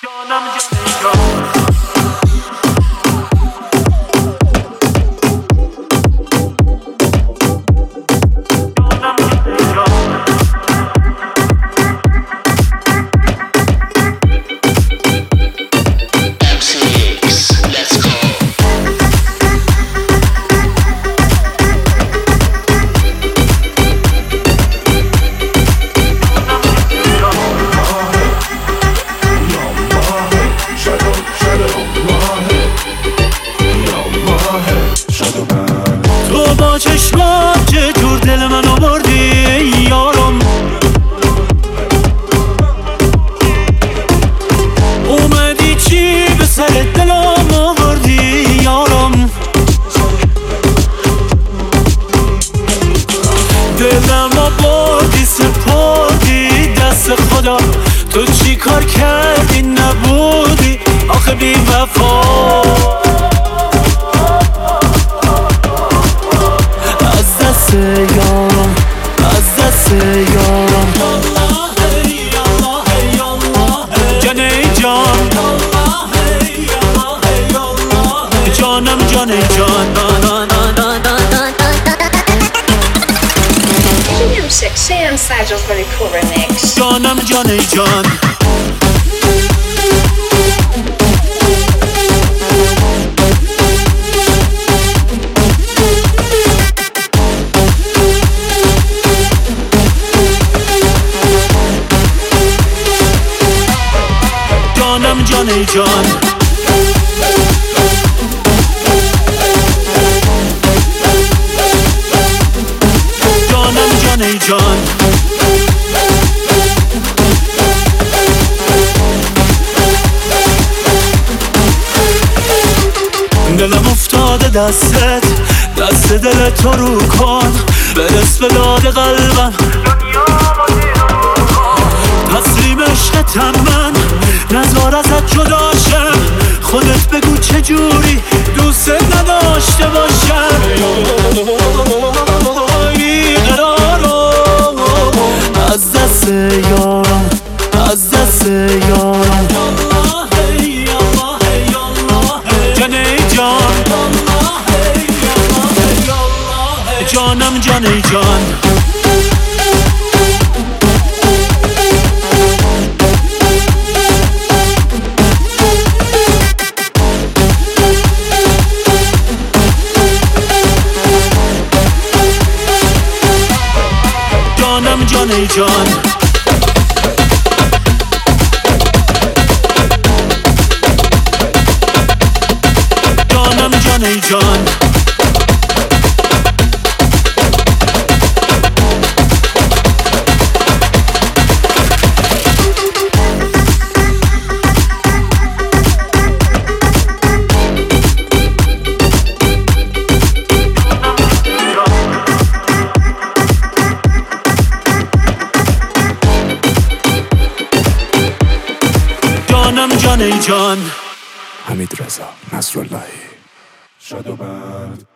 تو با چشمات چه جور دل منو بردی یارم، اومدی چی به سر دلم آوردی یارم، دلم بردی سپردی دست خدا، تو چی کار کردی نبودی آخه بی وفا، یارم از دست یارم جانه جان جانم جانه جان Sam Sajal's very cool remix. جانم جانه جان جانه جان جانم جانه جان دلم افتاده دستت دست دل تو رو کن برس به داد قلبم تسلیم عشقتم من نزار ازت جداشم خودت بگو چجوری دوست نداشته باشم بیقرارم از دست یارم از دست یارم جانه جان جانم جانه جان جانه جان جانم جانه جان جانه جان حمید رضا نصراللهی شادوبرد